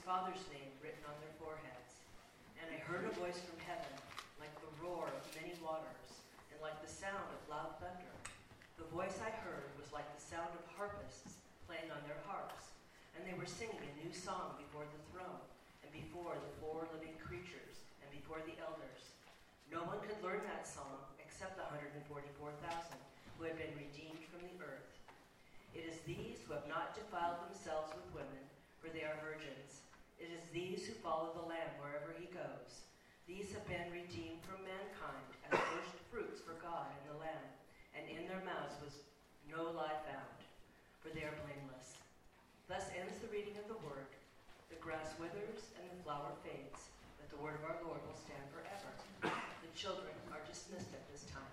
Father's name written on their foreheads. And I heard a voice from heaven, like the roar of many waters, and like the sound of loud thunder. The voice I heard was like the sound of harpists playing on their harps, and they were singing a new song before the throne, and before the four living creatures, and before the elders. No one could learn that song except the 144,000 who had been redeemed from the earth. It is these who have not defiled themselves with women, for they are virgins. It is these who follow the Lamb wherever he goes. These have been redeemed from mankind as first fruits for God and the Lamb, and in their mouths was no lie found, for they are blameless. Thus ends the reading of the word. The grass withers and the flower fades, but the word of our Lord will stand forever. The children are dismissed at this time.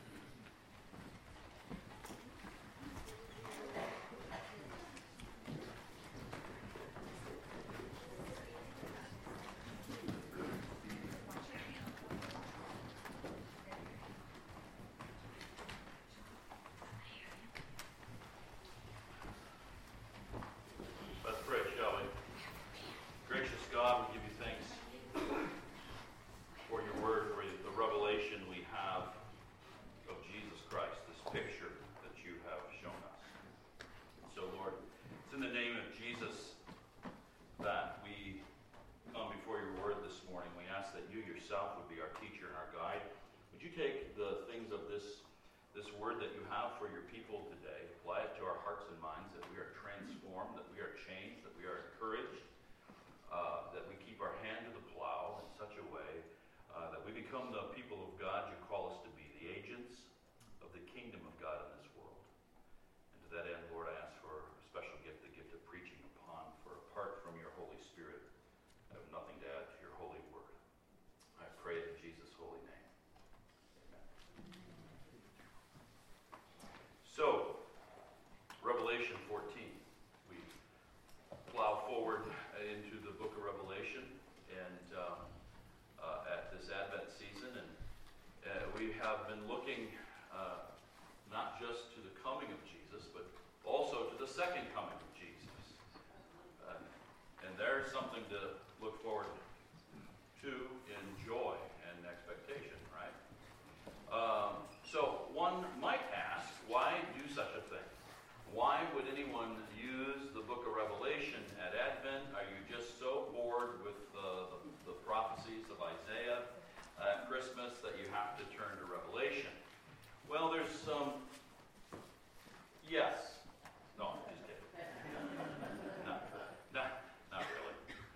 Let's pray, shall we? Gracious God, we give you thanks for your word, for the revelation we have of Jesus Christ, this picture that you have shown us. So, Lord, it's in the name of Jesus that we come before your word this morning. We ask that you yourself would be our teacher and our guide. Would you take the things of this word that you have for your people today, apply it to our hearts and minds, that we are transformed, that we are changed, that we are encouraged, that we keep our hand to the plow in such a way that we become the people of God you call us to be, the agents of the kingdom of God in this world. And to that end, Lord, I ask for a special gift, the gift of preaching upon, for apart from your Holy Spirit, I have nothing to add to your holy word. I pray in Jesus' holy name. Amen. So, Revelation 14. We plow forward into the book of Revelation and at this Advent season, and we have been looking not just to the coming of Jesus, but also to the second coming of Jesus. And there's something to look forward to in joy and expectation, right? So one might ask, why do such a thing? Why would anyone use the book of Revelation at Advent? Are you just so bored with the prophecies of Isaiah at Christmas that you have to turn to Revelation? Well, there's some... Yes. No, I'm just kidding. Not really.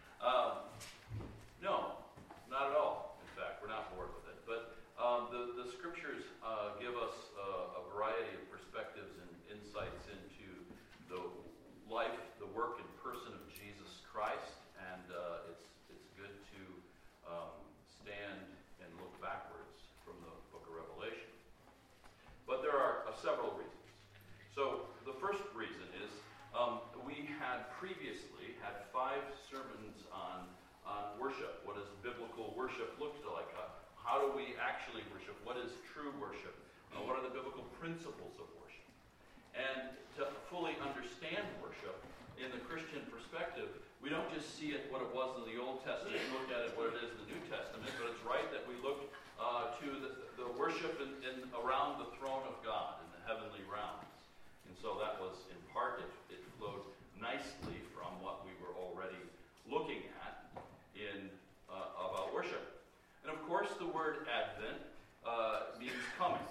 No, not at all. In fact, we're not bored with it. But the scriptures give us a variety of perspectives and insights into the life, the work, and person of Jesus Christ, and it's good to stand and look backwards from the book of Revelation. But there are several reasons. So the first reason is we had previously had 5 sermons on worship. What does biblical worship look like? How do we actually worship? What is true worship? What are the biblical principles of worship? And to fully understand worship in the Christian perspective, we don't just see it what it was in the Old Testament, look at it what it is in the New Testament, but it's right that we look to the worship in around the throne of God in the heavenly realms. And so that was in part, it flowed nicely from what we were already looking at in about worship. And of course, the word Advent means coming.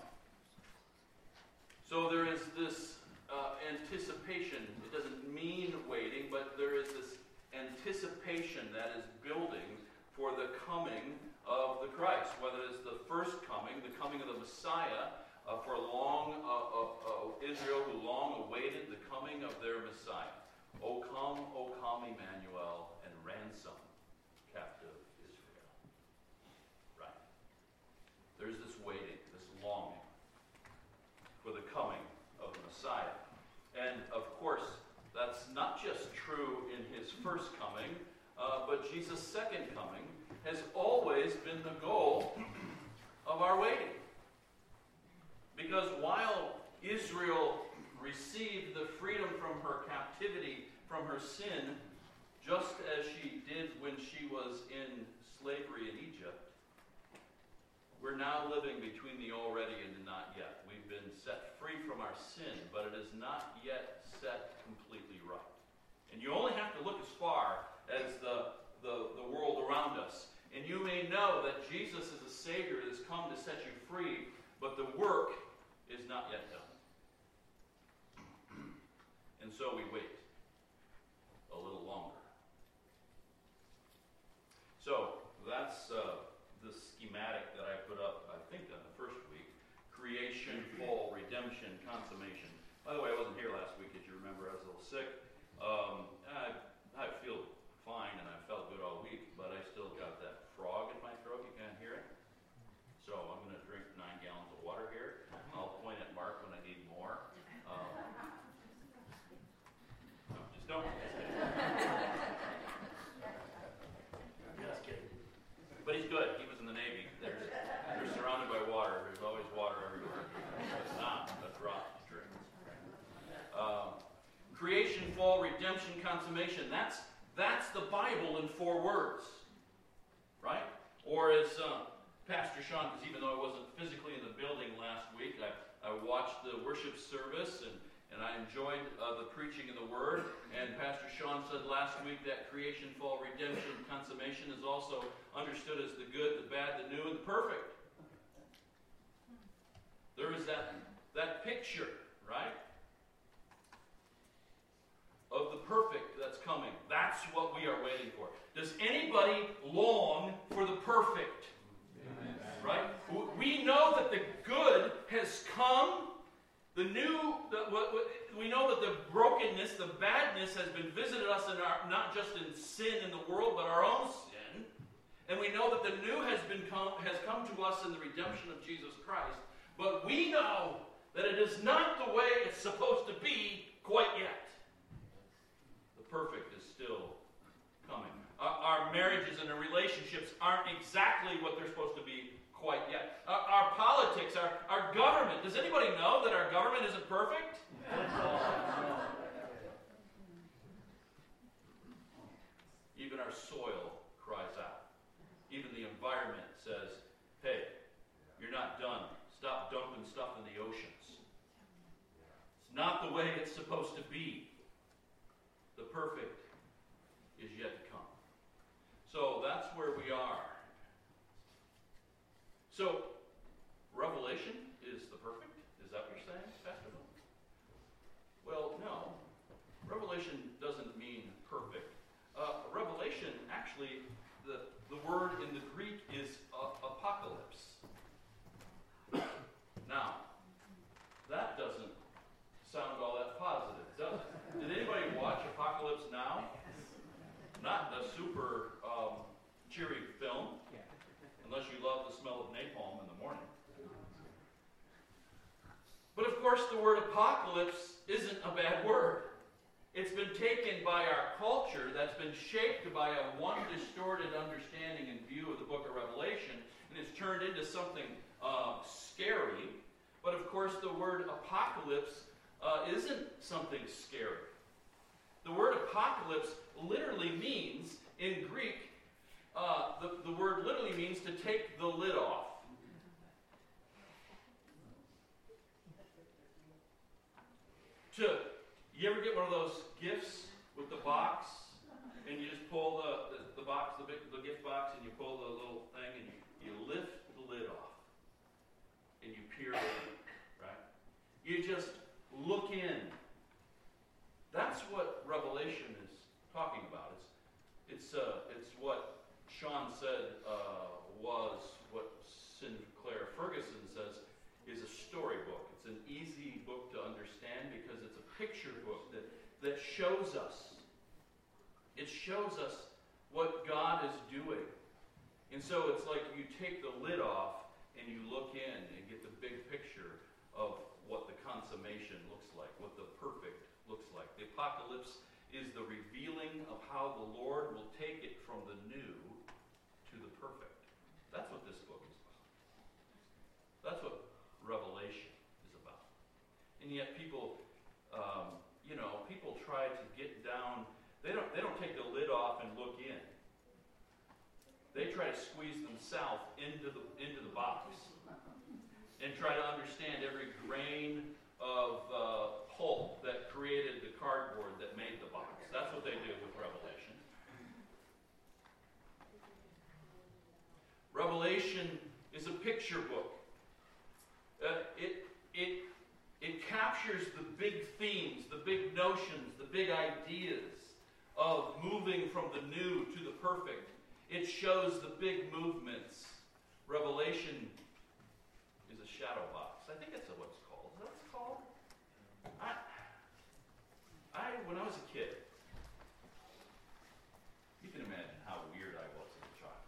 So there is this anticipation. It doesn't mean waiting, but there is this anticipation that is building for the coming of the Christ, whether it's the first coming, the coming of the Messiah, for long Israel who long awaited the coming of their Messiah. O come, Emmanuel, and ransom captive Israel. Right. There's this waiting, this longing for the coming of the Messiah. And of course, that's not just true in his first coming, but Jesus' second coming has always been the goal of our waiting. Because while Israel received the freedom from her captivity, from her sin, just as she did when she was in slavery in Egypt, we're now living between the already and the not yet. We've been set free from our sin, but it is not yet set completely right. And you only have to look as far as the world around us. And you may know that Jesus is a Savior that has come to set you free, but the work is not yet done. And so we wait a little longer. So that's the schematic that I put up, I think, on the first week. Creation, fall, redemption, consummation. By the way, I wasn't here last week, as you remember. I was a little sick. I feel fine, and I felt good all week, but I still got that frog in my throat. You can't hear it. So I'm going to drink 9 gallons of water here. I'll point at Mark when I need more. No, just don't. Just kidding. But he's good. He was in the Navy. They're surrounded by water. There's always water everywhere. It's not. That's rock to drink. Creation, fall, redemption, consummation. That's the Bible in 4 words. Right? Or as Pastor Sean, because even though I wasn't physically in the building last week, I watched the worship service and I enjoyed the preaching of the Word. And Pastor Sean said last week that creation, fall, redemption, consummation is also understood as the good, the bad, the new, and the perfect. There is that picture, right? Of the perfect that's coming. That's what we are waiting for. Does anybody long for the perfect? Amen. Right? We know that the good has come. We know that the brokenness, the badness has been visited us in not just in sin in the world, but our own sin. And we know that the new has come to us in the redemption of Jesus Christ. But we know that it is not the way it's supposed to be quite yet. The perfect is still coming. Our marriages and our relationships aren't exactly what they're supposed to be quite yet. Our politics, our government. Does anybody know that our government isn't perfect? Even our soil cries out. Even the environment says, hey, you're not done. Stop dumping stuff in the oceans. It's not the way it's supposed to be. The perfect is yet to come. So that's where we are. So, Revelation is the perfect? Is that what you're saying, Pastor Bill? Well, no. Revelation doesn't mean perfect. Revelation, actually, the word in the Greek is apocalypse. Now, that doesn't sound all that positive, does it? Did anybody watch Apocalypse Now? Not the super cheery film, unless you love the smell of napalm in the morning. But of course, the word apocalypse isn't a bad word. It's been taken by our culture that's been shaped by one distorted understanding and view of the book of Revelation, and it's turned into something scary. But of course, the word apocalypse isn't something scary. The word apocalypse literally means, in Greek, the word literally means to take the lid off. You ever get one of those gifts with the box, and you just pull the box, the gift box, and you pull the little thing, and you lift the lid off, and you peer in, right? You just look in. That's what Revelation is talking about. It's what Sean said was what Sinclair Ferguson says is a storybook. It's an easy book to understand because it's a picture book that shows us. It shows us what God is doing. And so it's like you take the lid off and you look in and get the big picture of what the consummation looks like, what the perfect looks like. The apocalypse is the revealing of how the Lord will take it from the new to the perfect. That's what this book is about. That's what Revelation is about. And yet people try to get down. They don't take the lid off they try to squeeze themselves into the box and try to understand every grain of pulp that created the cardboard that made the box. That's what they do with Revelation. Revelation is a picture book. It captures the big themes, the big notions, the big ideas of moving from the new to the perfect. It shows the big movements. Revelation is a shadow box. I think that's what it's called. Is that what it's called? When I was a kid, you can imagine how weird I was as a child.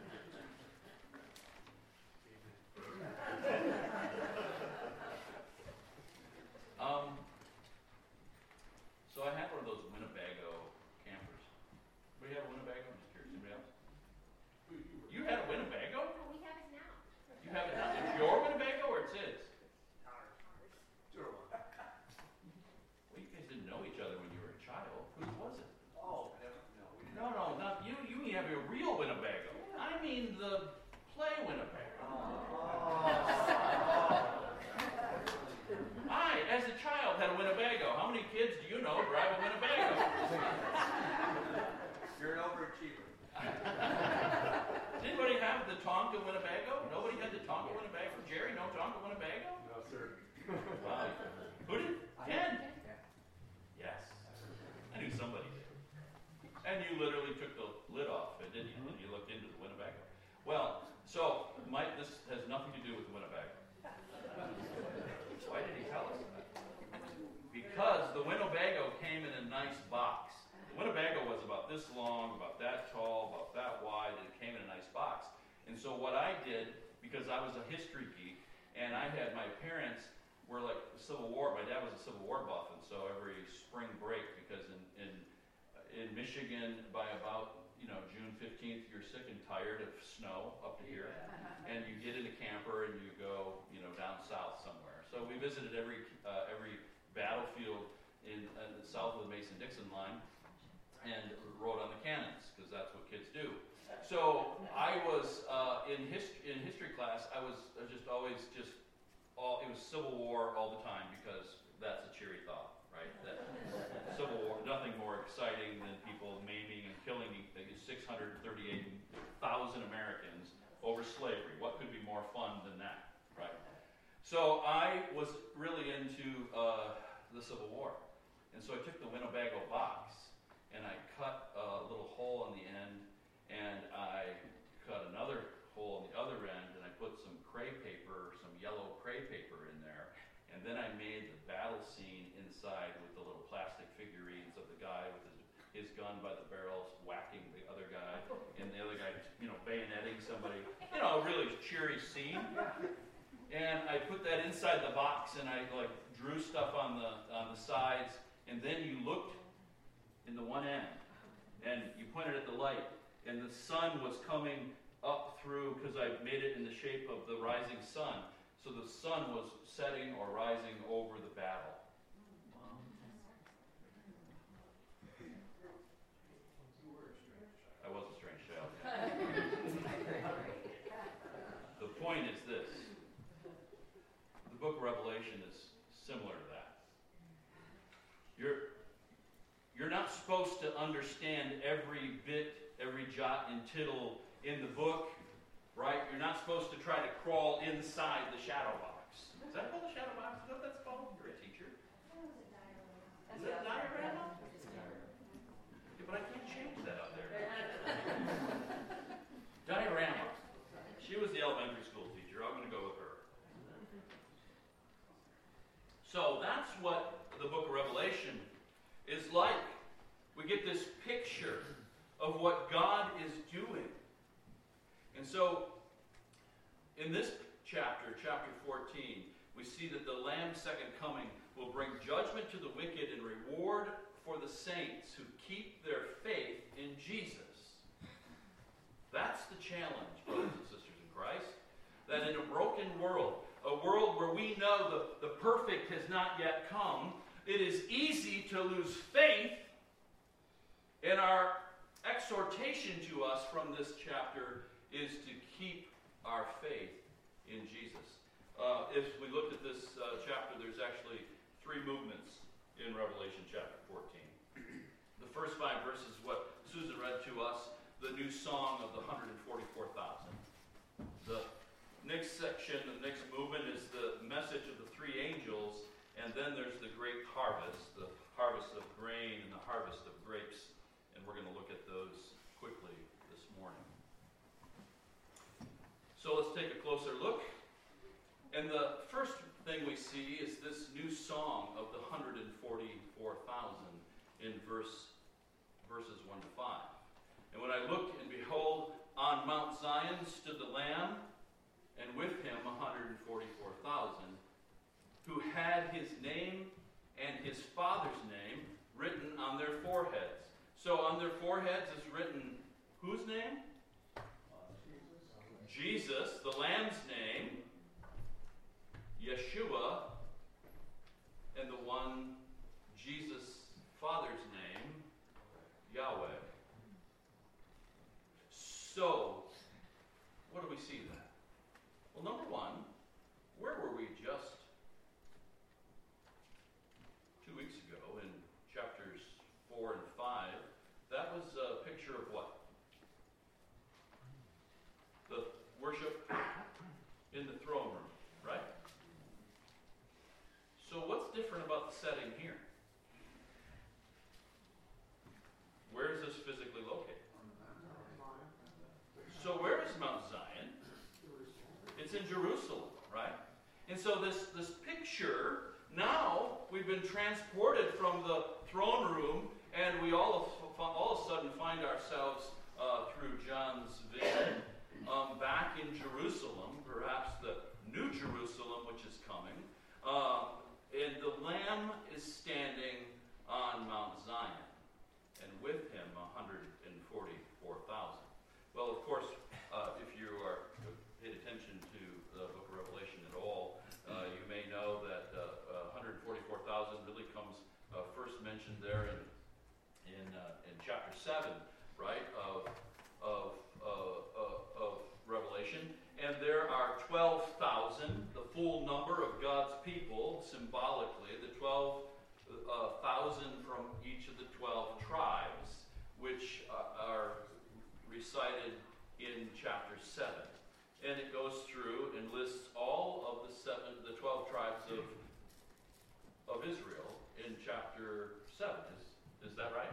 So I had one of those Winnebago campers. We have a Winnebago? I'm just curious. Anybody else? You had a Winnebago? No, we have it now. You have it now? It's your Winnebago or it's his? Ours. Well, you guys didn't know each other when you were a child. Whose was it? Oh, no, we didn't. No, not you. You mean have a real Winnebago. I mean the play Winnebago. I, as a child, had a Winnebago. How many kids do you know drive a Winnebago? You're an overachiever. Did anybody have the Tonka Winnebago? Nobody had the Tonka Winnebago? Jerry, no Tonka Winnebago? No, sir. Wow. Who did? Ken? Yes. I knew somebody did. And you literally took the lid off, didn't you? And you looked into the Winnebago. Well, so, Mike, this has nothing to do with the Winnebago. Why did he tell us that? Because the Winnebago came in a nice box. The Winnebago was about this long, about that tall, about that wide, and it came in a nice box. And so what I did, because I was a history geek, and I had my parents were like the Civil War. My dad was a Civil War buff, and so every spring break, because in Michigan, by about June 15th, you're sick and tired of snow up to here, and you get in a camper and you go down south somewhere. So we visited every battlefield in the south of the Mason-Dixon line and rode on the cannons, because that's what kids do. So I was in history class. I was just always it was Civil War all the time, because that's a cheery thought, right? That Civil War, nothing more exciting than people maiming and killing 638,000 Americans over slavery. What could be more fun than that, right? So I was really into the Civil War. And so I took the Winnebago box and I cut a little hole on the end, and I cut another hole on the other end, and I put some yellow cray paper in there. And then I made the battle scene inside with the little plastic figurines of the guy with his gun by the barrels whacking the other guy, and the other guy, bayoneting somebody. A really cheery scene. And I put that inside the box, and I drew stuff on the sides, and then you looked in the one end, and you pointed at the light, and the sun was coming up through, because I made it in the shape of the rising sun. So the sun was setting or rising over the battle. I was a strange child. The point is this. The book of Revelation is similar to that. You're not supposed to understand every bit, every jot and tittle in the book, right? You're not supposed to try to crawl inside the shadow box. Is that called the shadow box? Is that what that's called? You're a teacher. Is that a diorama? Yeah, but I can't change that up there. Diorama. She was the elementary school teacher. I'm going to go with her. So that's what the book of Revelation is like. We get this picture of what God is doing. And so, in this chapter 14, we see that the Lamb's second coming will bring judgment to the wicked and reward for the saints who keep their faith in Jesus. That's the challenge, brothers and sisters in Christ. That in a broken world, a world where we know the perfect has not yet come, it is easy to lose faith in our exhortation to us from this chapter is to keep our faith in Jesus. If we looked at this chapter, there's actually three movements in Revelation chapter 14. The first 5 verses, what Susan read to us, the new song of the 144,000. The next section, the next movement is the message of the 3 angels, and then there's the great harvest, the harvest of grain and the harvest of grapes, and we're going to look at those quickly this morning. So let's take a closer look. And the first thing we see is this new song of the 144,000 in verses 1 to 5. And when I looked, and behold, on Mount Zion stood the Lamb, and with him 144,000, who had his name and his Father's name written on their foreheads. So on their foreheads is written whose name? Jesus, the Lamb's name, Yeshua, and the one, Jesus' Father's name, Yahweh. So, what do we see then? Well, number one, where were we just 2 weeks ago in chapters 4 and 5? That was a picture of what? The worship in the throne room, right? So what's different about the setting here? Where is this physically located? So where is Mount Zion? It's in Jerusalem, right? And so this picture, now we've been transported from the throne room, and we all of a sudden find ourselves through John's vision back in Jerusalem, perhaps the New Jerusalem, which is coming. And the Lamb is standing on Mount Zion, and with him 144,000. Well, of course, if you are paid attention to the book of Revelation at all, you may know that 144,000 really comes first mentioned there in chapter 7, right, of Revelation. And there are 12,000, the full number of God's people, symbolically, the 12,000 from each of the 12 tribes, which are recited in chapter 7. And it goes through and lists all of the 12 tribes of Israel in chapter 7. Is that right?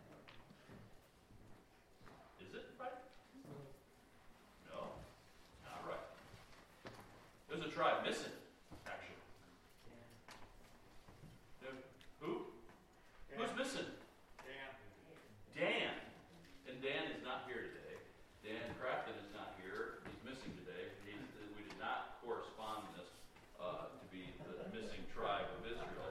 Is it right? No, not right. There's a tribe missing, actually. Who? Who's missing? Dan. And Dan is not here today. Dan Crafton is not here. He's missing today. We did not correspond this to be the missing tribe of Israel.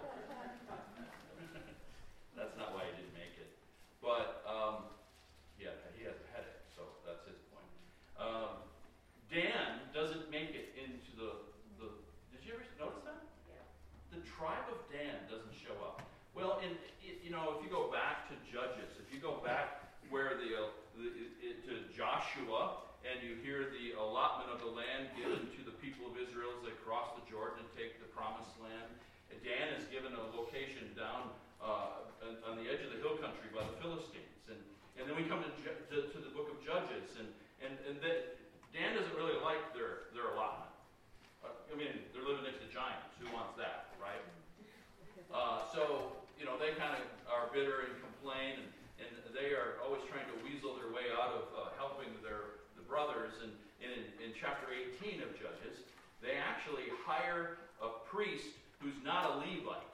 That's not why he didn't make it. But, yeah, he has a headache, so that's his point. Dan doesn't make it into the did you ever notice that? Yeah. The tribe of Dan doesn't show up. Well, if you go back to Judges, if you go back where to Joshua, and you hear the allotment of the land given to the people of Israel as they cross the Jordan and take the promised land. And Dan is given a location down on the edge of the hill country by the Philistines. And then we come to the book of Judges, and Dan doesn't really like their allotment. They're living next to giants. Who wants that, right? So, they kind of are bitter and complain, and they are always trying to weasel their way out of helping the brothers. And in chapter 18 of Judges, they actually hire a priest who's not a Levite.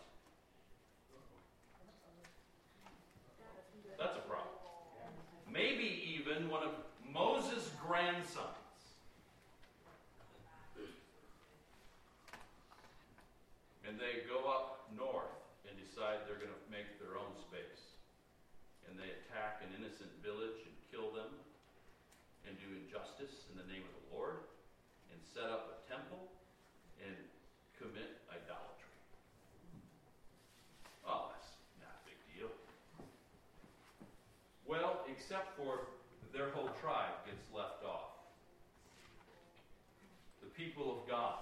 That's a problem. Maybe even one of Moses' grandsons. And they go up north and decide they're going to make their own space. And they attack an innocent village and kill them and do injustice in the name of the Lord and set up a temple and commit idolatry. Oh, that's not a big deal. Well, except for their whole tribe gets left off. The people of God.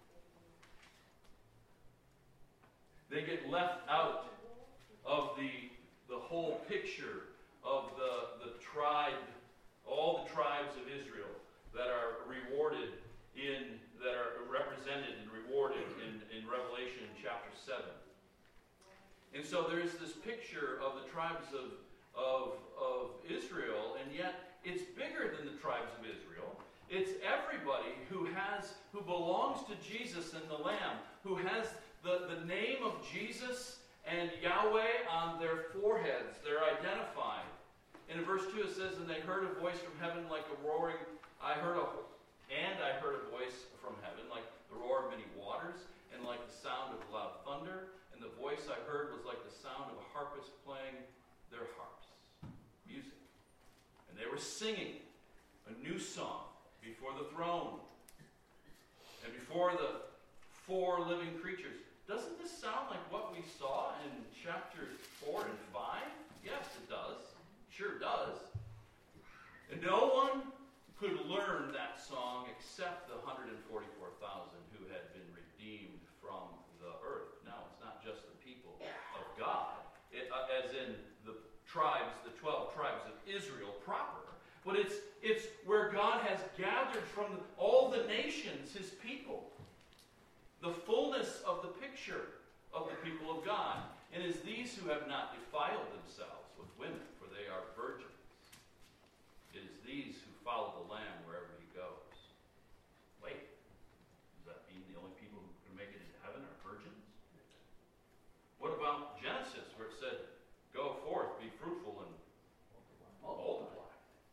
They get left out of the whole picture of the tribe, all the tribes of Israel that are rewarded that are represented and rewarded in Revelation chapter 7. And so there is this picture of the tribes of Israel, and yet it's bigger than the tribes of Israel. It's everybody who belongs to Jesus and the Lamb, who has the name of Jesus and Yahweh on their foreheads. They're identified. And in verse 2 it says, "And they heard a voice from heaven like a roaring, I heard a voice from heaven like the roar of many waters, and like the sound of loud thunder. And the voice I heard was like the sound of a harpist playing their harps," music. "And they were singing a new song before the throne and before the 4 living creatures." Doesn't this sound like what we saw in chapters 4 and 5? Yes, it does. Sure does. And no one could learn that song except the 144,000 who had been redeemed from the earth. Now, it's not just the people of God, as in the tribes, the 12 tribes of Israel proper, but it's where God has gathered from all the nations his people. The fullness of the picture of the people of God. And it is these who have not defiled themselves with women, for they are virgins. It is these who follow the Lamb wherever he goes. Wait, does that mean the only people who can make it into heaven are virgins? What about Genesis, where it said, "Go forth, be fruitful, and multiply"?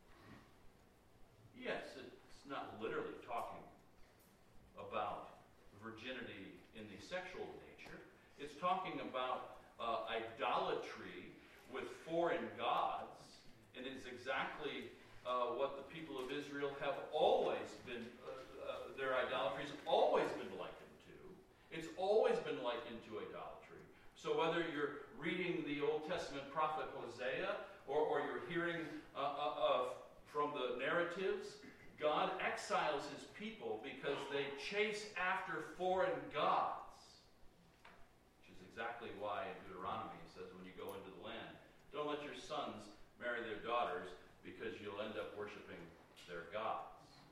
Yes, it's not literally talking about virginity in the sexual nature. It's talking about idolatry with foreign gods, and it's exactly what the people of Israel have always been, their idolatry has always been likened to. It's always been likened to idolatry. So whether you're reading the Old Testament prophet Hosea, or you're hearing from the narratives, God exiles his people because they chase after foreign gods. Which is exactly why in Deuteronomy it says when you go into the land, don't let your sons marry their daughters because you'll end up worshiping their gods.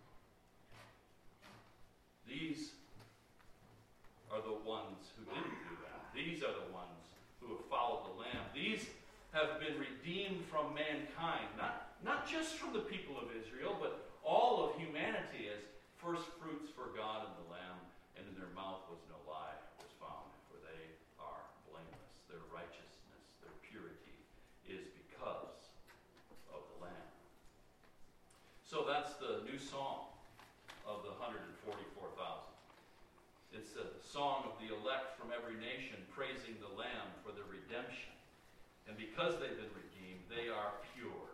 These are the ones who didn't do that. These are the ones who have followed the Lamb. These have been redeemed from mankind, not just from the people of Israel, but all of humanity as first fruits for God and the Lamb, and in their mouth was no lie was found, for they are blameless. Their righteousness, their purity is because of the Lamb. So that's the new song of the 144,000. It's a song of the elect from every nation praising the Lamb for their redemption. And because they've been redeemed, they are pure.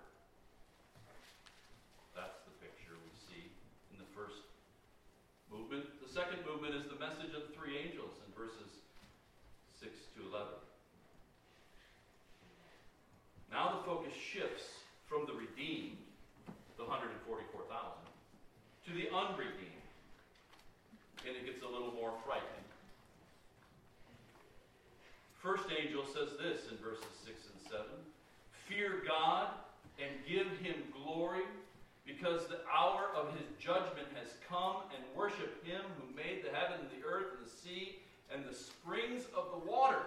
That's the picture we see in the first movement. The second movement is the message of the 3 angels in verses 6 to 11. Now the focus shifts from the redeemed, the 144,000, to the unredeemed. And it gets a little more frightening. First angel says this in verses 6 and 7. "Fear God and give him glory, because the hour of his judgment has come, and worship him who made the heaven and the earth and the sea and the springs of the water."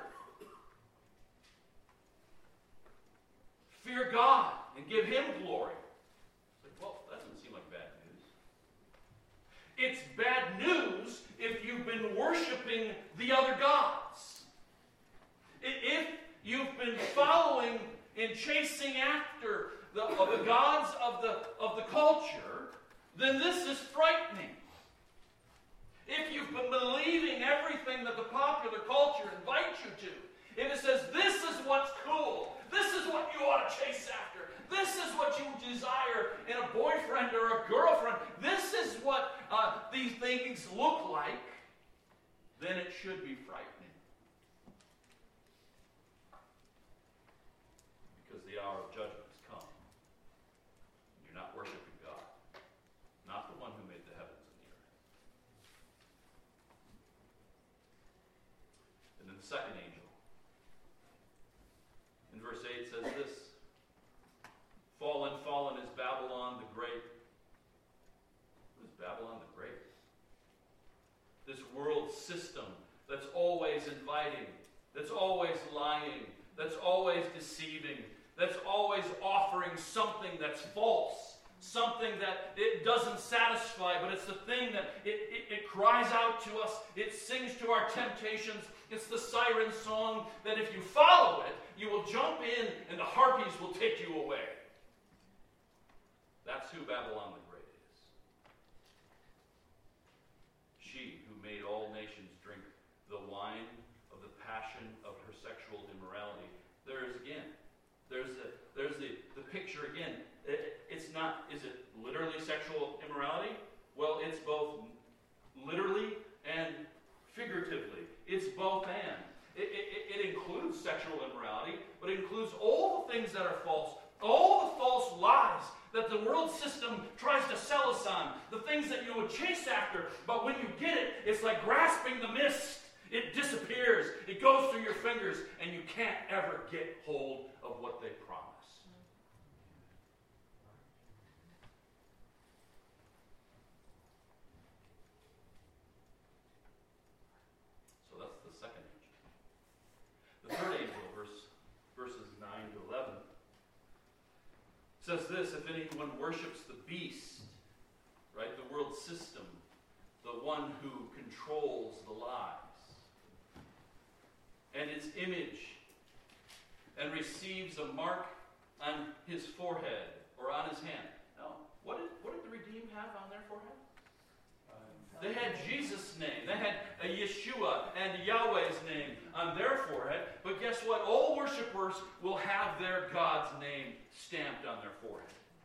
Fear God and give him glory. It's like, well, that doesn't seem like bad news. It's bad news if you've been worshiping the other gods. If you've been following and chasing after the gods of the culture, then this is frightening. If you've been believing everything that the popular culture invites you to, if it says this is what's cool, this is what you ought to chase after, this is what you desire in a boyfriend or a girlfriend, this is what these things look like, then it should be frightening. Because the hour of judgment has come. that's always inviting, that's always lying, that's always deceiving, that's always offering something that's false, something that it doesn't satisfy, but it's the thing that it cries out to us, it sings to our temptations. It's the siren song that if you follow it, you will jump in and the harpies will take you away. That's who Babylon the Great is. She who made all nations drink the wine of the passion of her sexual immorality. There's the picture again. It's not, is it literally sexual immorality? Well, it's both literally and figuratively. It's both and. It includes sexual immorality, but it includes all the things that are false, all the false lies that the world system tries to sell us on, the things that you would chase after, but when you get it, it's like grasping the mist. It disappears, it goes through your fingers, and you can't ever get hold of what they promise. So that's the second angel. The third angel, verses 9 to 11, says this: if anyone worships the beast, right, the world system, the one who controls the lies, and its image, and receives a mark on his forehead or on his hand. Now, what did the redeemed have on their forehead? They had Jesus' name. They had Yeshua and Yahweh's name on their forehead. But guess what? All worshipers will have their God's name stamped on their forehead.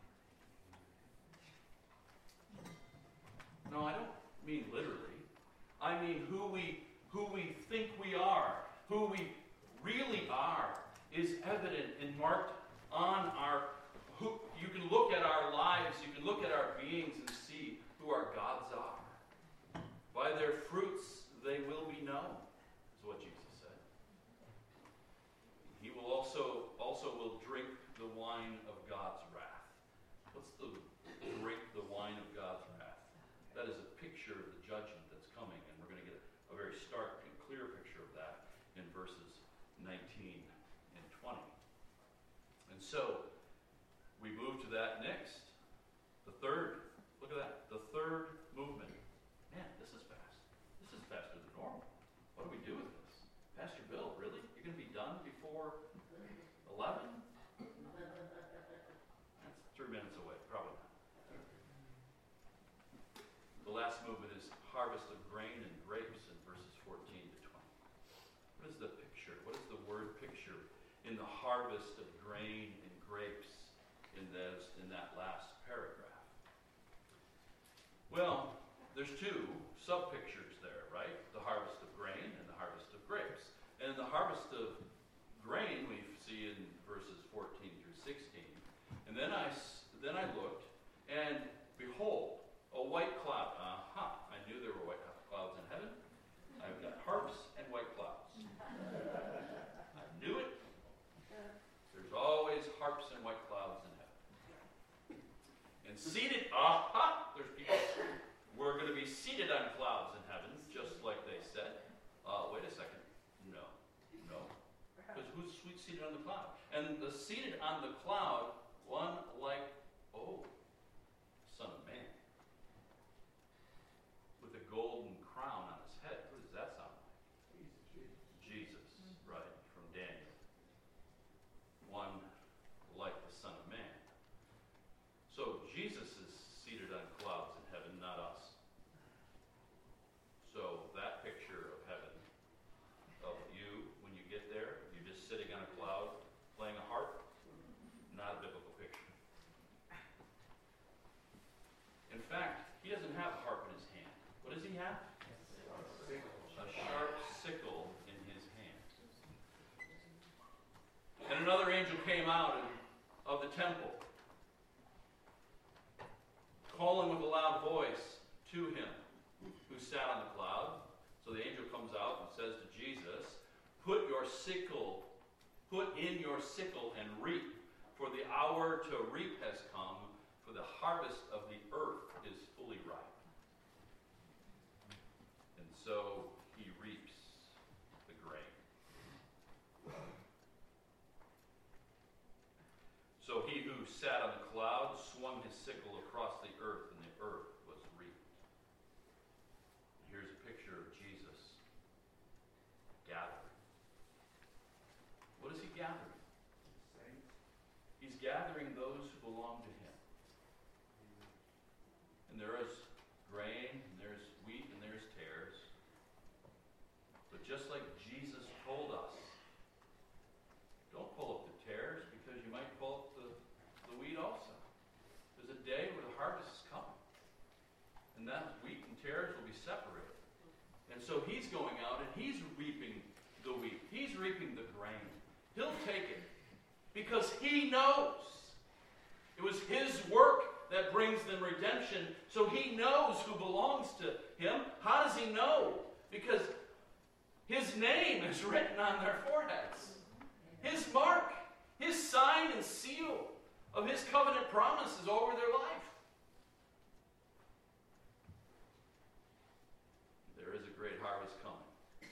No, I don't mean literally. I mean who we think we are, who we really are, is evident and marked on our. You can look at our lives, you can look at our beings and see who our gods are. By their fruits they will be known, is what Jesus said. He will also will drink the wine of God's wrath. What's the drink the wine of God's wrath? That is a picture of the judgment that's coming, and we're going to get a very stark and clear picture of that in verses 19 and 20. And so we move to that next. The third, look at that, the third movement. Man, this is fast. This is faster than normal. What do we do with this? Pastor Bill, really? You're going to be done before 11? That's 3 minutes away. Probably not. The last movement is harvest of grain and grapes in verses 14 to 20. What is the picture? What is the word picture in the harvest of grain and grapes in that last paragraph? Well, there's two sub-pictures there, right? The harvest of grain and the harvest of grapes. And the harvest of grain we see in verses 14 through 16. And then I looked, and behold, a white cloud. I knew there were white clouds in heaven. I've got harps and white clouds. I knew it. There's always harps and white clouds in heaven. And seated, there's people. We're going to be seated on clouds in heaven, just like they said. Wait a second. No. Because who's seated on the cloud? And the seated on the cloud, one like, Son of Man, with a golden crown on his head. Who does that sound like? Jesus, right, from Daniel. One like the Son of Man. So Jesus is seated on clouds in heaven, not us. So that picture of heaven, of you, when you get there, you're just sitting on a cloud playing a harp, not a biblical picture. In fact, he doesn't have a harp in his hand. What does he have? A sharp sickle in his hand. And another angel came out of the temple, calling with a loud voice to him who sat on the cloud. So the angel comes out and says to Jesus, put in your sickle and reap, for the hour to reap has come, for the harvest of the earth is fully ripe. And so he reaps his sickle across the earth, and the earth was reaped. Here's a picture of Jesus gathering. What is he gathering? He's gathering those who belong to him. And there is grain, and there's wheat, and there's tares. But just like Jesus told us, don't pull up the tares because you might pull up the wheat also. There's a day where the harvest is coming. And that wheat and tares will be separated. And so he's going out and he's reaping the wheat. He's reaping the grain. He'll take it because he knows it was his work that brings them redemption. So he knows who belongs to him. How does he know? Because his name is written on their foreheads. His mark, his sign and seal of his covenant promises over their life. There is a great harvest coming.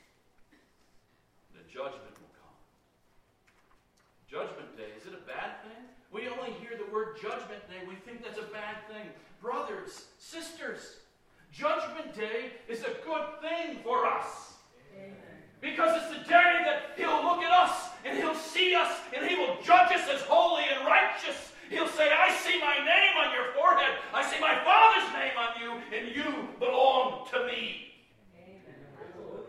The judgment will come. Judgment Day, is it a bad thing? We only hear the word Judgment Day, we think that's a bad thing. Brothers, sisters, Judgment Day is a good thing for us. Amen. Because it's the day that he'll look at us and he'll see us and he will judge us as holy and righteous. He'll say, I see my name on your forehead. I see my Father's name on you, and you belong to me. Amen.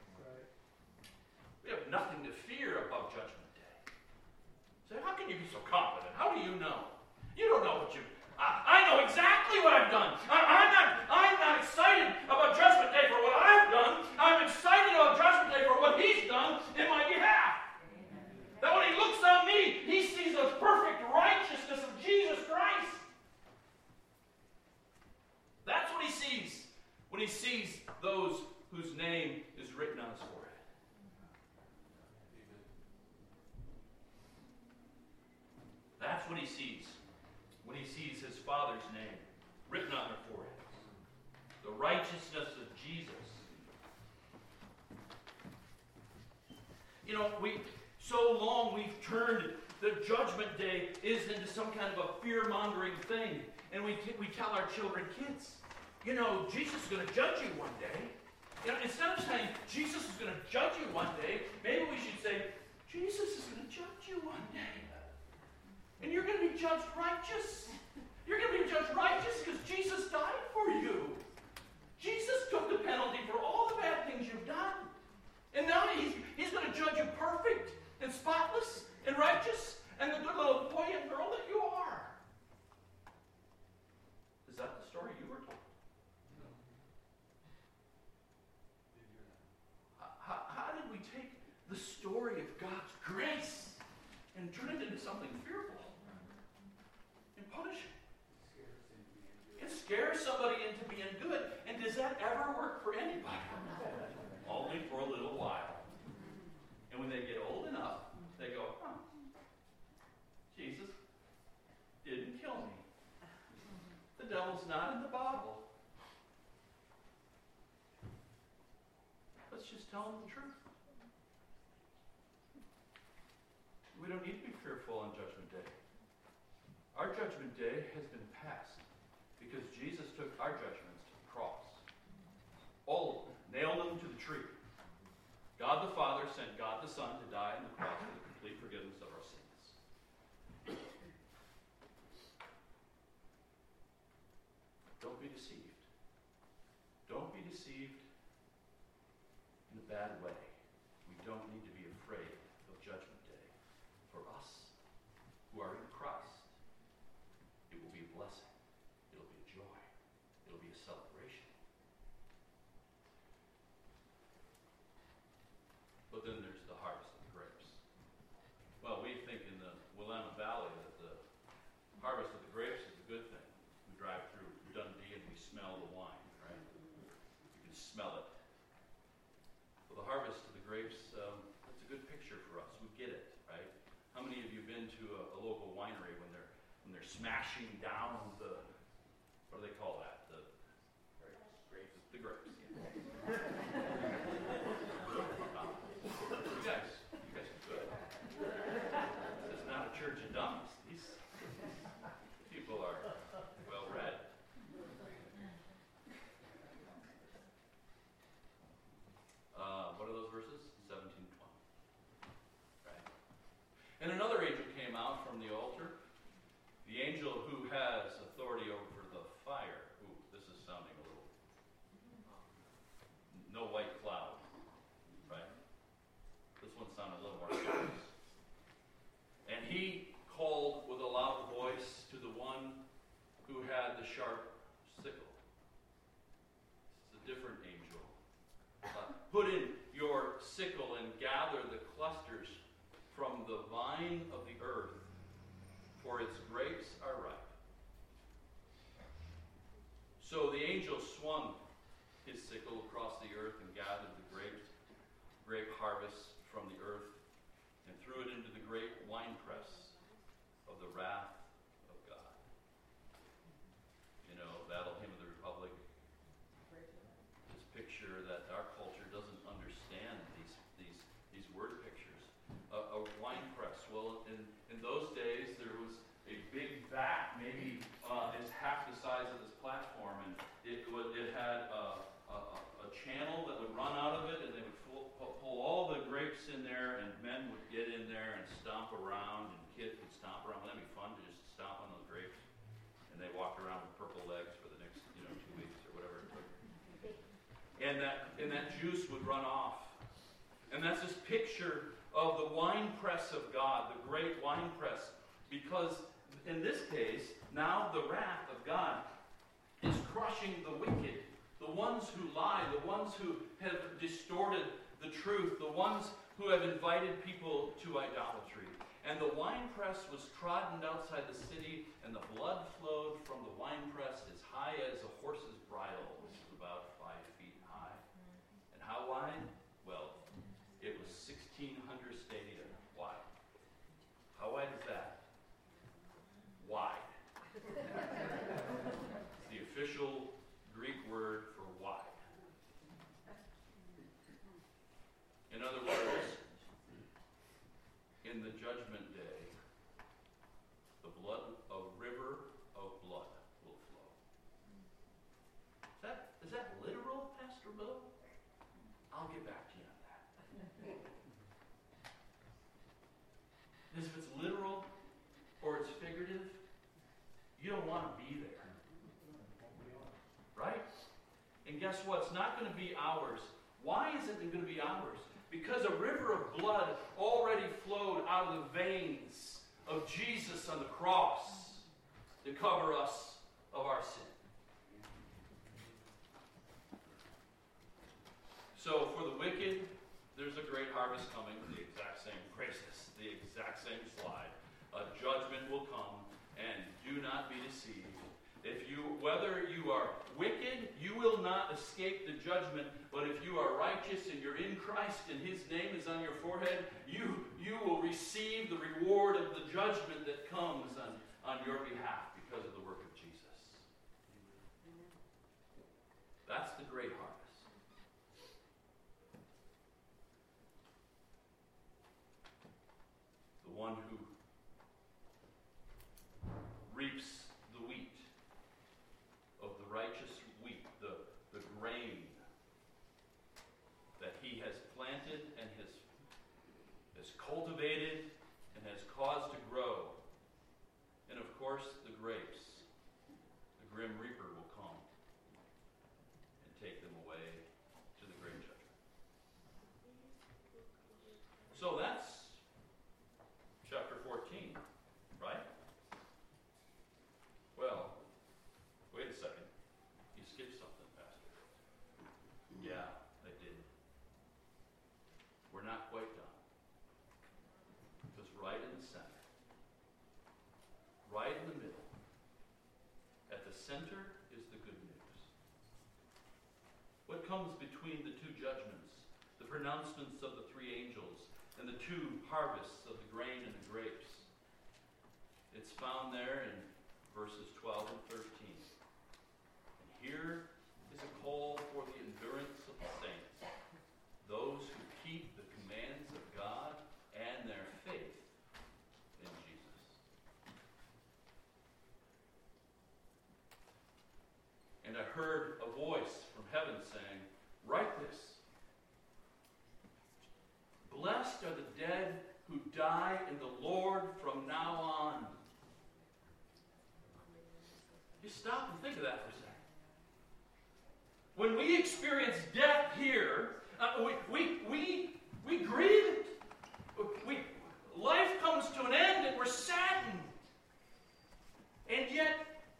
We have nothing to fear about Judgment Day. So how can you be so confident? How do you know? You don't know what you... I know exactly what I've done. I'm not excited about Judgment Day for what I've done. I'm excited about Judgment Day for what he's done in my behalf. That when he looks on me, he sees the perfect righteousness of Jesus Christ. That's what he sees when he sees those whose name is written on his forehead. That's what he sees when he sees his Father's name written on their foreheads. The righteousness of Jesus. You know, so long we've turned the Judgment Day into some kind of a fear-mongering thing. And we tell our children, kids, you know, Jesus is going to judge you one day. You know, instead of saying, Jesus is going to judge you one day, maybe we should say, Jesus is going to judge you one day. And you're going to be judged righteous. You're going to be judged righteous because Jesus died for you. Jesus took the penalty for all the bad things you've done. And now he's going to judge you perfect and spotless and righteous and the good little boy and girl that you are. Is that the story you were told? No. How did we take the story of God's grace and turn it into something fearful and punishing? It scares somebody into being good. And does that ever work for anybody? Only for a little while. And when they get old enough, they go, Jesus didn't kill me. The devil's not in the bottle. Let's just tell them the truth. We don't need to be fearful on Judgment Day. Our Judgment Day has been passed because Jesus took our judgments to the cross. All of them. Nailed them to the tree. God the Father sent God the Son to die on the cross for the complete forgiveness of our sins. Don't be deceived. Don't be deceived in a bad way. We don't need to be afraid of Judgment Day. For us who are in Christ, it will be a blessing. It'll be a joy. It'll be a celebration. But then there's the harvest of the grapes. Well, we think in the Willamette Valley that the harvest of the grapes is a good thing. We drive through Dundee and we smell the wine, right? You can smell it. Well, the harvest of the grapes, that's a good picture for us. We get it, right? How many of you have been to a local winery when they're smashing down the, what do they call that? The grapes. The grapes, yeah. You guys are good. This is not a church of dummies. These people are no white cloud, right? This one sounded a little more serious. And he called with a loud voice to the one who had the sharp sickle. This is a different angel. Put in your sickle and gather the clusters from the vine of the earth, for its grapes are ripe. So the angel swung his sickle across the earth and gathered the grape harvest from the earth and threw it into the great winepress of the wrath of God. You know, Battle Hymn of the Republic, this picture that our culture doesn't understand, these word pictures. A winepress. Well, in those days, there was a big vat, maybe it's half the size of this platform, and it had a channel that would run out of it, and they would pull all the grapes in there, and men would get in there and stomp around, and kids would stomp around. Well, that'd be fun to just stomp on those grapes, and they walked around with purple legs for the next 2 weeks or whatever it took. And that juice would run off, and that's this picture of the winepress of God, the great winepress, because in this case, now the wrath of God is crushing the wicked, the ones who lie, the ones who have distorted the truth, the ones who have invited people to idolatry. And the winepress was trodden outside the city, and the blood flowed from the winepress as high as a horse's bridle, which is about 5 feet high. And how wide? Well, it was 1,600 stadia wide. How wide is that? Wide. It's the official Greek word for wide. In other words, in the judgment day, a river of blood will flow. Is that literal, Pastor Bill? I'll get back to you on that. If it's literal or it's figurative, you don't want to be there. Right? And guess what? It's not going to be ours. Why isn't it going to be ours? Because a river of blood already flowed out of the veins of Jesus on the cross to cover us of our sin. So for the wicked, there's a great harvest coming. The exact same phrases, the exact same slide. A judgment will come, and do not be deceived. Whether you are wicked, you will not escape the judgment. But if you are righteous and you're in Christ and His name is on your forehead, you will receive the reward of the judgment that comes on your behalf because of the work of Jesus. That's the great harvest. The one who reaps the wheat of the righteous wheat, the grain that he has planted and has cultivated and has caused to grow. And of course, the grapes, the grim reaper will come and take them away to the great judgment. So that's chapter 14, right? Well, wait a second. You skipped something, Pastor. Yeah, I did. We're not quite done. Because right in the center, right in the middle, at the center is the good news. What comes between the two judgments, the pronouncements of the 3 angels, and the 2 harvests of the grain and the grapes? It's found there in verses 12 and 13. And here is a call for the endurance of the saints, those who keep the commands of God and their faith in Jesus. And I heard a voice from heaven saying, "Write this. Blessed are the dead who die in the Lord from now on." You stop and think of that for a second. When we experience death here, we grieve it. Life comes to an end and we're saddened. And yet,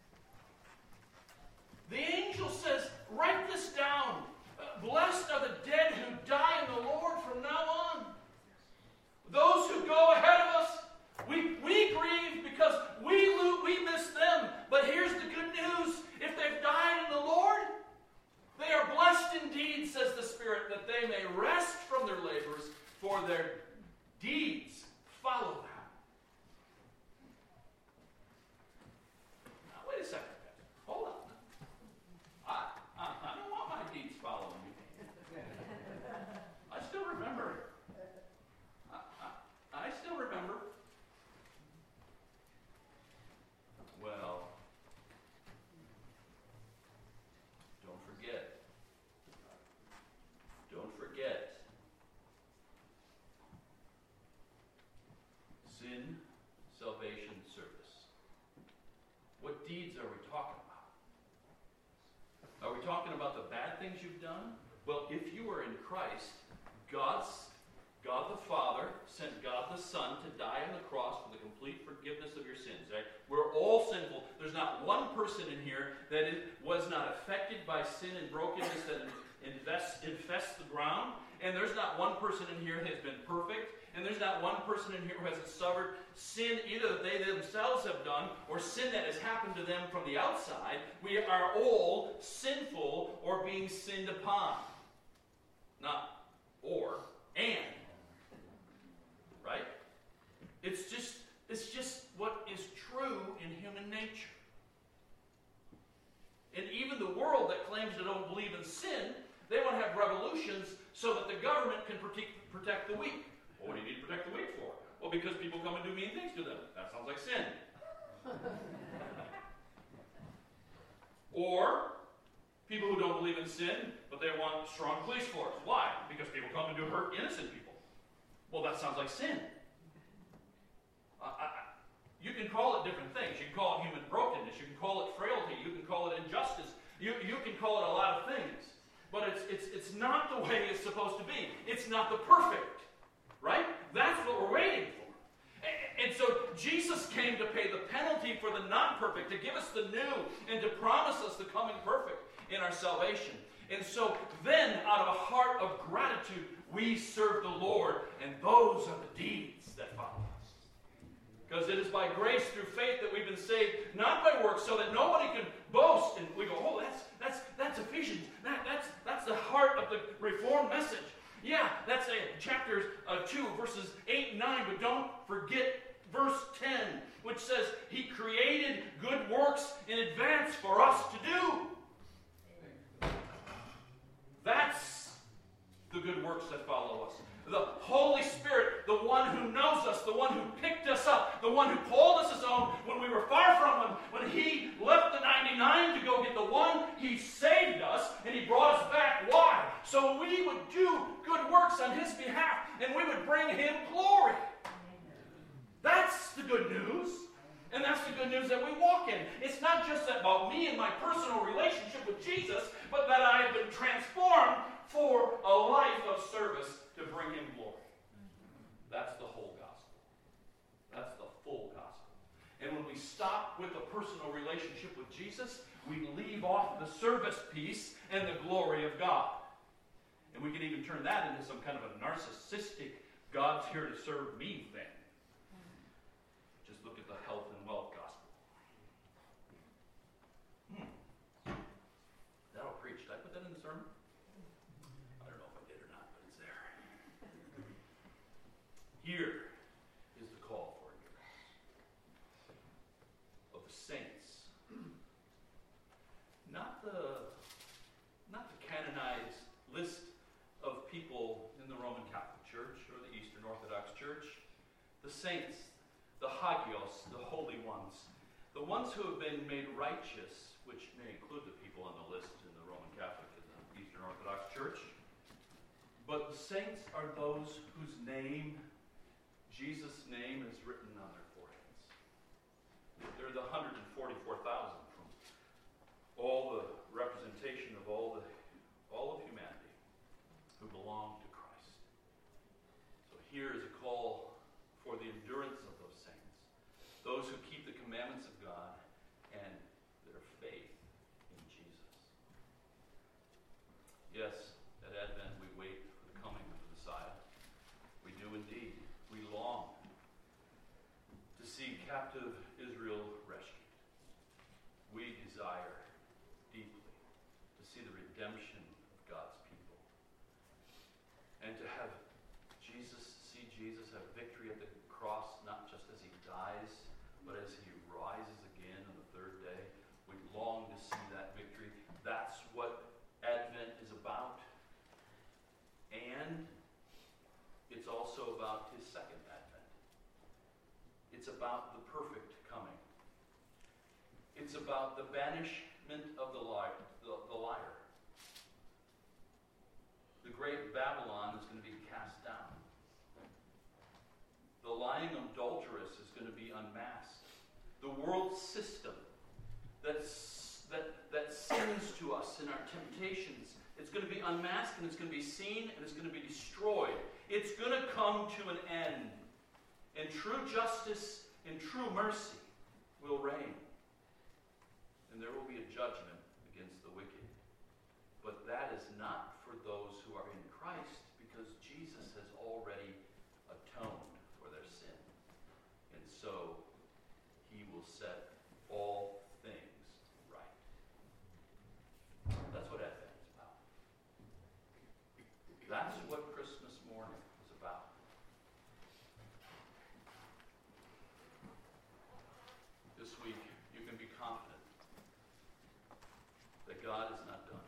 the angel says, write this down. Blessed are the dead who die in the Lord from now on. Those who go ahead of us, we grieve because we miss them. But here's the good news. If they've died in the Lord, they are blessed indeed, says the Spirit, that they may rest from their labors, for their deeds follow them. Now, wait a second. Hold on. I don't want my deeds following me. I still remember. I still remember. Well, don't forget. Sin, salvation, service. What deeds are we talking about? Are we talking about the bad things you've done? Well, if you are in Christ, God the Father sent God the Son to die on the cross for the complete forgiveness of your sins. Right? We're all sinful. There's not one person in here that was not affected by sin and brokenness that infests the ground. And there's not one person in here that has been perfect. And there's not one person in here who hasn't suffered sin either that they themselves have done or sin that has happened to them from the outside. We are all sinful or being sinned upon. Not or, and. Right? It's just what is true in human nature. And even the world that claims they don't believe in sin, they want to have revolutions so that the government can protect the weak. Well, what do you need to protect the weak for? Well, because people come and do mean things to them. That sounds like sin. Or people who don't believe in sin, but they want strong police force. Why? Because people come and do hurt innocent people. Well, that sounds like sin. You can call it different things. You can call it human brokenness. You can call it frailty. You can call it injustice. You can call it a lot of things. But it's not the way it's supposed to be. It's not the perfect. Right? That's what we're waiting for. And so Jesus came to pay the penalty for the non-perfect, to give us the new, and to promise us the coming perfect in our salvation. And so then, out of a heart of gratitude, we serve the Lord, and those are the deeds that follow us. Because it is by grace through faith that we've been saved, not by works, so that nobody can boast. And we go, oh, that's Ephesians. That's the heart of the Reformed message. Yeah, that's chapters 2, verses 8 and 9, but don't forget verse 10, which says, He created good works in advance for us to do. That's the good works that follow us. The Holy Spirit, the one who knows us, the one who picked us up, the one who called us his own when we were far from him, when he left the 99 to go get the one, he saved us and he brought us back. Why? So we would do good works on his behalf and we would bring him glory. That's the good news. And that's the good news that we walk in. It's not just about me and my personal relationship with Jesus, but that I have been transformed for a life of service to bring him glory. That's the whole gospel. That's the full gospel. And when we stop with a personal relationship with Jesus, we leave off the service piece and the glory of God. And we can even turn that into some kind of a narcissistic, God's here to serve me thing. Just look at the health and wealth gospel. That'll preach. Did I put that in the sermon? I don't know if I did or not, but it's there. Here is the call for endurance of the saints. Not the canonized list of people in the Roman Catholic Church or the Eastern Orthodox Church. The saints, the hagios, the holy ones, the ones who have been made righteous, which may include the people on the list in the Roman Catholic and the Eastern Orthodox Church. But the saints are those whose name, Jesus' name, is written on their foreheads. They're the 144,000 from all the representation of all the Yes, at Advent we wait for the coming of the Messiah. We do indeed. We long to see captive Israel rescued. We desire deeply to see the redemption of God's people. And to have see Jesus have victory at the cross, not just as he dies, but as he rises again on the third day. We long to see that victory. That's what Advent is about. And it's also about his second Advent. It's about the perfect coming. It's about the banishment of the liar. The great Babylon is going to be cast down. The lying adulteress is going to be unmasked. The world system that sins to us in our temptations, it's going to be unmasked and it's going to be seen and it's going to be destroyed. It's going to come to an end. And true justice and true mercy will reign. And there will be a judgment against the wicked. But that is not for those who are in Christ, because Jesus has already atoned for their sin. And so he will set all things right. That's what Advent is about. That's what Christmas morning is about. This week, you can be confident that God is not done.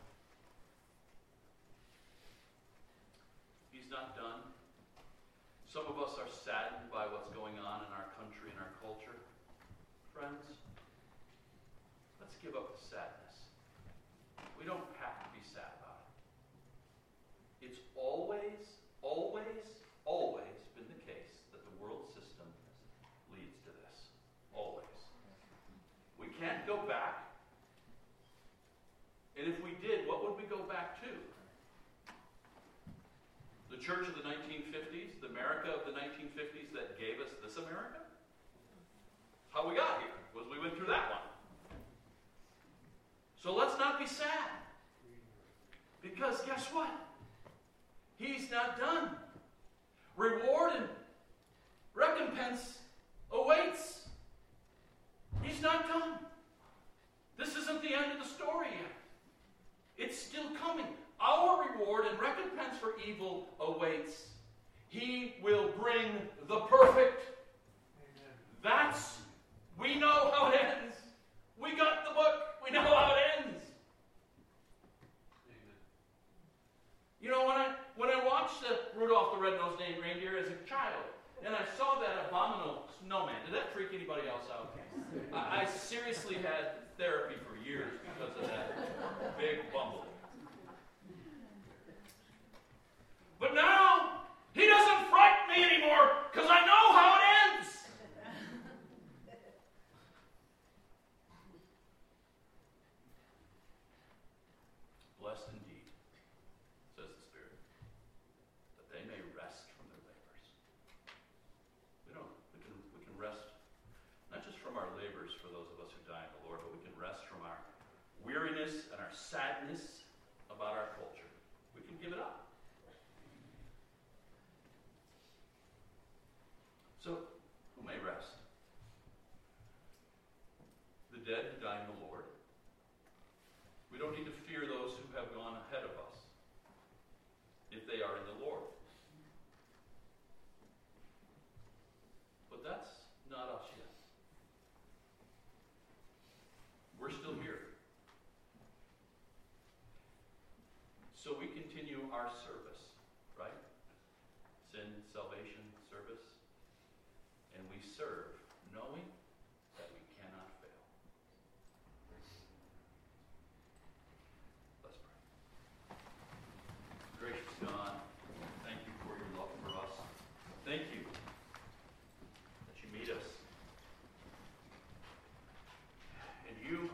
He's not done. Some of us are saddened by what's going on in our country and our culture. Friends, let's give up the sadness. We don't have to be sad about it. It's always, always, always been the case that the world system leads to this. Always. We can't go back. And if we did, what would we go back to? The church of the 1950s, the America of the 1950s that gave us this America? How we got here was we went through that one. So let's not be sad. Because guess what? He's not done. Reward and recompense awaits. He's not done. This isn't the end of the story yet. It's still coming. Our reward and recompense for evil awaits. He will bring the perfect. Amen. We know how it ends. We got the book. We know how it ends. Amen. You know, when I watched Rudolph the Red-Nosed Reindeer as a child, and I saw that abominable snowman, did that freak anybody else out? I seriously had therapy for years because of that big bumblebee. But now, he doesn't frighten me anymore because I know how it ends. Blessed indeed, says the Spirit, that they may rest from their labors. We can rest not just from our labors for those of us who die in the Lord, but we can rest from our weariness and our sadness about our culture. We can give it up. So, who may rest? The dead who die in the Lord. We don't need to fear those who have gone ahead of us, if they are in the Lord. But that's not us yet. We're still here. So we continue our service, right? Sin, salvation, service. And we serve knowing that we cannot fail. Let's pray. Gracious God, thank you for your love for us. Thank you that you meet us. And you've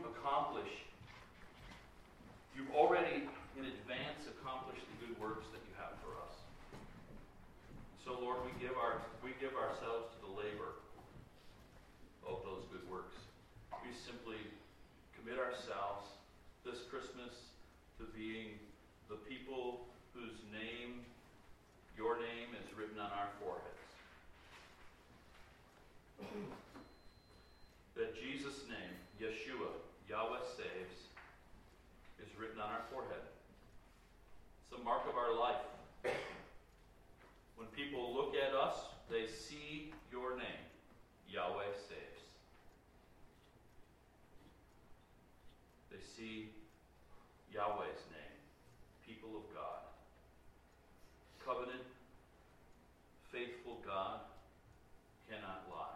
already in advance accomplished the good works that you have for us. So Lord, we give ourselves to the labor of those good works. We simply commit ourselves this Christmas to being the people whose name, your name, is written on our foreheads. That Jesus' name, Yeshua, Yahweh saves, is written on our forehead. It's a mark of our life. When people look at us, they see your name, Yahweh saves. They see Yahweh's name, people of God. Covenant, faithful God cannot lie.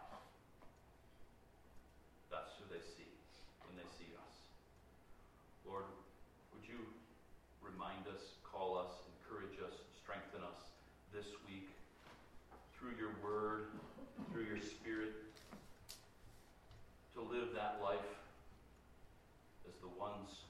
That's who they see when they see us. Lord, would you remind us, call us, encourage us, strengthen us this week through your word, through your Spirit, to live that life as the ones